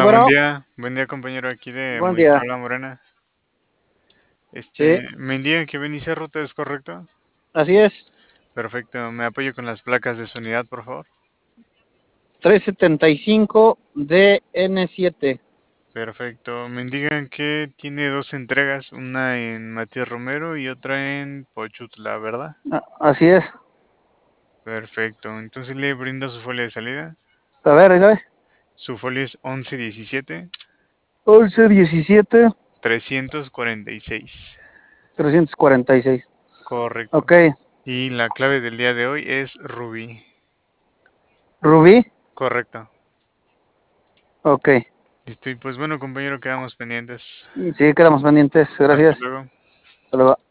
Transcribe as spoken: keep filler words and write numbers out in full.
buen bueno, día, buen día compañero aquí de buen día. Movistar La Morena. Sí, Este, me indican que Benicia Ruta es correcto. así es. Perfecto, me apoyo con las placas de su unidad, por favor. trescientos setenta y cinco D N siete. Perfecto, me indican que tiene dos entregas, una en Matías Romero y otra en Pochutla, ¿verdad? Ah, así es. Perfecto, entonces le brindo su folio de salida. A ver, ahí ve. Su folio es once diecisiete once diecisiete trescientos cuarenta y seis. trescientos cuarenta y seis. Correcto. Ok. Y la clave del día de hoy es Rubí. Rubí. Correcto. Ok. Listo, y pues bueno, compañero, quedamos pendientes. Sí, quedamos pendientes. Hasta Gracias. luego. Hasta luego.